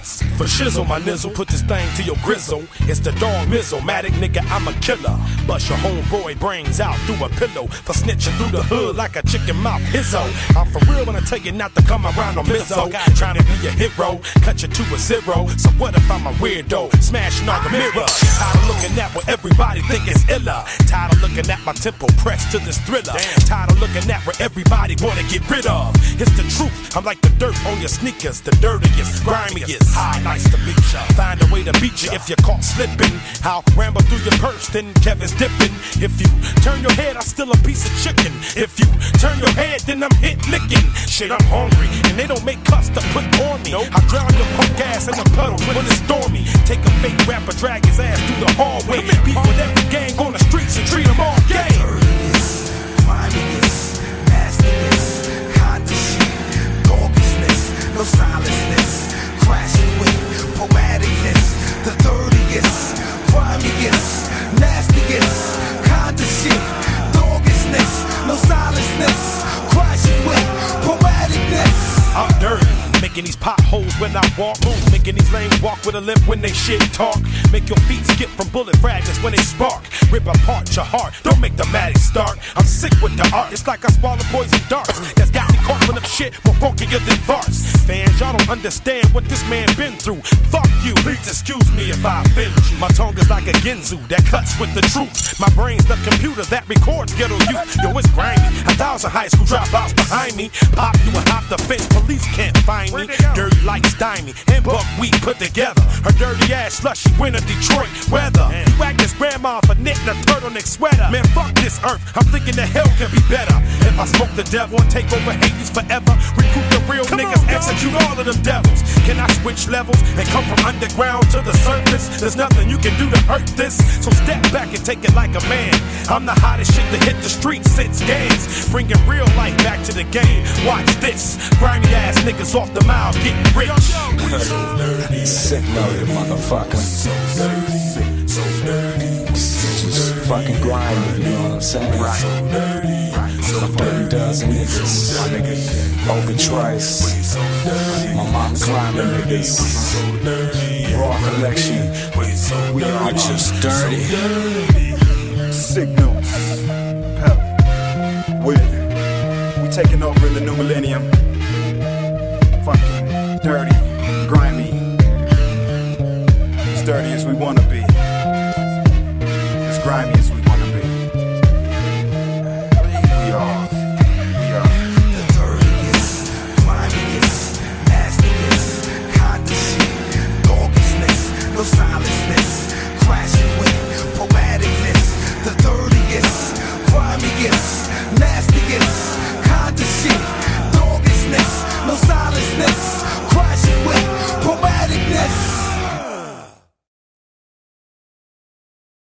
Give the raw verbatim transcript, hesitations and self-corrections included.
hits. For shizzle, my nizzle, put this thing to your grizzle. It's the dog mizzle, matic nigga, I'm a killer. Bust your homeboy brains out through a pillow. For snitching through the hood like a chicken mouth hizzo. I'm for real when I tell you not to come around no mizzo. Trying to be a hero, cut you to a zero. So what if I'm a weirdo, smashing all the mirror? Tired of looking at what everybody think is illa. Tired of looking at my tempo pressed to this thriller. Damn. Tired of looking at what everybody wanna get rid of. It's the truth, I'm like the dirt on your sneakers. The dirtiest, grimiest. Hi, nice to meet ya. Find a way to beat you if you're caught slipping. I'll ramble through your purse, then Kevin's dipping. If you turn your head, I'm still a piece of chicken. If you turn your head, then I'm hit licking. Shit, I'm hungry, and they don't make cuts to put on me. I drown your punk ass in the puddle when it's stormy. Take a fake rapper, drag his ass through the hallway. Beat with every gang on the streets and treat them all gay. Dirtiness, griminess, nastiness, condescension, doggishness, no silenceness, crashing with poeticness. The dirtiest, grimiest, nastiest, condescension, doggishness, no silenceness, crashing with poeticness. I'm dirty, making these potholes when I walk, making these lanes walk with a limp when they shit talk. Make your feet skip from bullet fragments when they spark. Rip apart your heart, don't make the matic start. I'm sick with the art, it's like I swallow poison darts. That's got me coughing up shit more funkier than farts. Fans, y'all don't understand what this man been through. Fuck you, please excuse me if I offend you. My tongue is like a Ginzu that cuts with the truth. My brain's the computer that records ghetto youth. Yo, it's grimy, a thousand high school dropouts behind me. Pop you and hop the fence, police can't find me. Dirty like stymie and buckwheat put together. Her dirty ass slushy winter Detroit weather. You act as grandma for knitting a turtleneck sweater. Man, fuck this earth, I'm thinking the hell can be better. If I smoke the devil and take over Hades forever, recruit the real Come niggas, on, execute all of them devils. Can I switch levels and come from underground to the surface? There's nothing you can do to hurt this, so step back and take it like a man. I'm the hottest shit to hit the streets since games, bringing real life back to the game. Watch this, grimy ass niggas off the mile getting rich. Sick loaded motherfucker. So dirty, so dirty, Just fucking grimy, you know what I'm saying? right, so dirty, so Dirty dozen niggas. My nigga Open Trice. so dirty, My mom climbing niggas. so dirty, Raw collection. We are just dirty. Signals, Pep, with we taking over in the new millennium. Fucking dirty, grimy, as dirty as we wanna be, as grimy as we